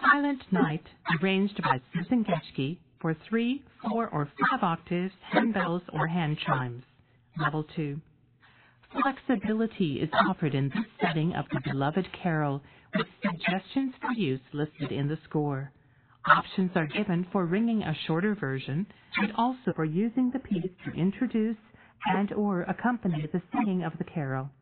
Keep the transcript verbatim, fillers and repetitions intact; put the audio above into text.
Silent Night, arranged by Susan Geschke for three, four, or five octaves, handbells, or hand chimes. Level two. Flexibility is offered in this setting of the beloved carol, with suggestions for use listed in the score. Options are given for ringing a shorter version and also for using the piece to introduce and or accompany the singing of the carol.